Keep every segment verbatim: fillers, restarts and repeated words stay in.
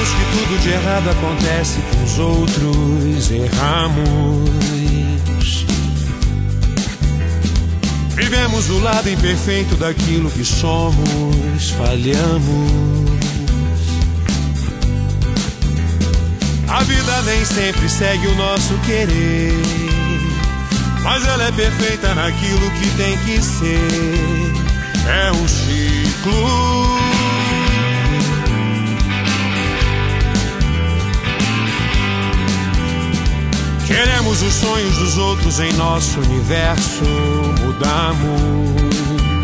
Sabemos que tudo de errado acontece com os outros, erramos. Vivemos o lado imperfeito daquilo que somos, falhamos. A vida nem sempre segue o nosso querer, mas ela é perfeita naquilo que tem que ser. É um ciclo. Queremos os sonhos dos outros em nosso universo, mudamos.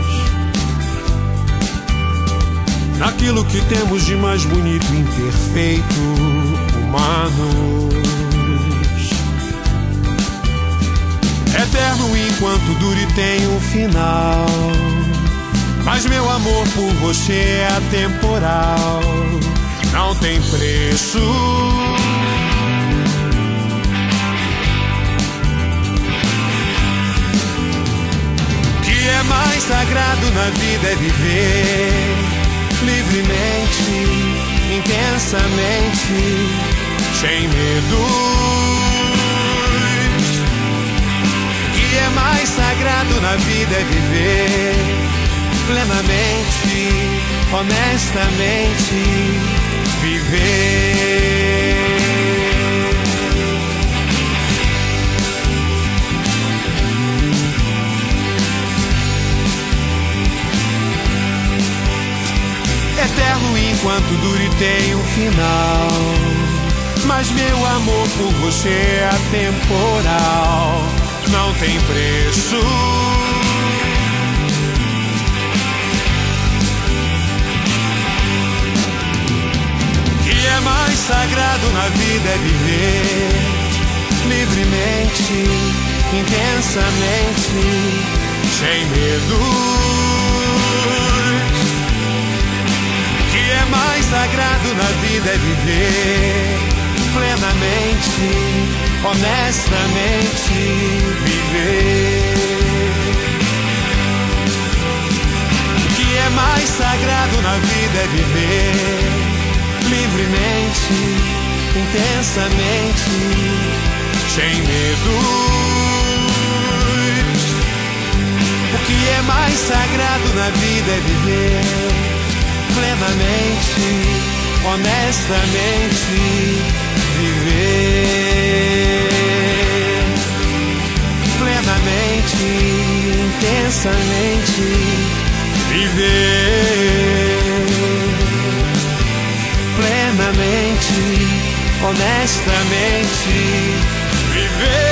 Naquilo que temos de mais bonito e imperfeito, humanos. Eterno enquanto dure tem um final, mas meu amor por você é atemporal, não tem preço. O que é mais sagrado na vida é viver livremente, intensamente, sem medos. O que é mais sagrado na vida é viver plenamente, honestamente, viver. Eterno enquanto dure tem um final, mas meu amor por você é atemporal, não tem preço. O que é mais sagrado na vida é viver livremente, intensamente, sem medo. O que é mais sagrado na vida é viver plenamente, honestamente, viver. O que é mais sagrado na vida é viver livremente, intensamente, sem medos. O que é mais sagrado na vida é viver plenamente, honestamente, viver plenamente, intensamente, viver plenamente, honestamente, viver.